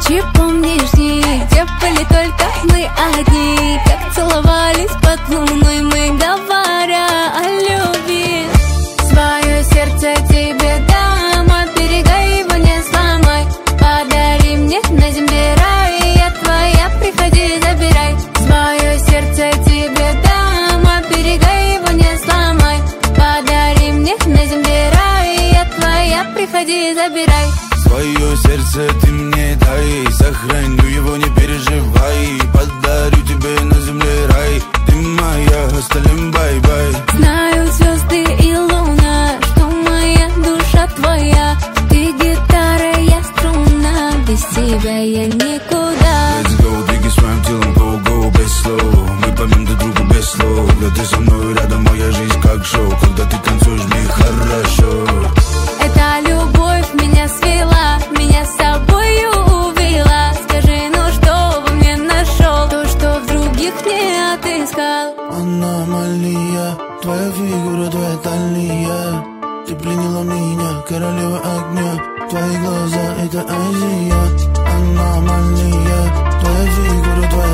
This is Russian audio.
ночи, помнишь дни, где были только мы одни, как целовались под луной мы, говоря о любви. Свое сердце тебе дам, оберегай его, не сломай. Подари мне на земле рай, я твоя, приходи, забирай. Свое сердце тебе дам, оберегай его, не сломай. Подари мне на земле рай, я твоя, приходи, забирай. Свое сердце ты мне дай, сохраню его, не переживай. Подарю тебе на земле рай, ты моя, остальным бай-бай. Знаю звезды и луна, что моя душа твоя. Ты гитара, я струна, без тебя я никуда. Let's go, двигай своим телом, go-go, без слов. Мы поймем друг другу без слов. Когда ты со мной рядом, моя жизнь как шоу. Когда ты танцуешь, мне хорошо. Эта любовь меня свела, меня с собою увела. Скажи, ну что во мне нашел, то, что в других не отыскал. Аномалия, твоя фигура, твоя талия. Ты пленила меня, королева огня. Твои глаза — это Азия. Аномалия, твоя фигура, твоя